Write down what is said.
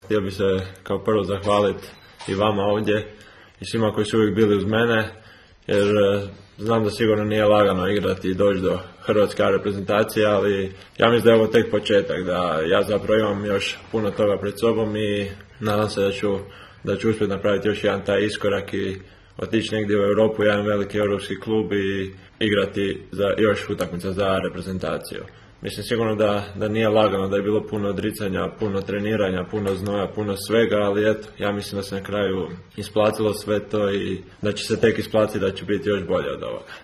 htio bih se kao prvo zahvaliti i vama ovdje i svima koji su uvijek bili uz mene, jer znam da sigurno nije lagano igrati i doći do hrvatske reprezentacije, ali ja mislim da je ovo tek početak, da ja zapravo imam još puno toga pred sobom i nadam se da ću uspjeti napraviti još jedan taj iskorak i otići negdje u Europu, jedan veliki europski klub i igrati za još utakmica za reprezentaciju. Mislim sigurno da nije lagano, da je bilo puno odricanja, puno treniranja, puno znoja, puno svega, ali eto, ja mislim da se na kraju isplatilo sve to i da će se tek isplatiti, da će biti još bolje od ovoga.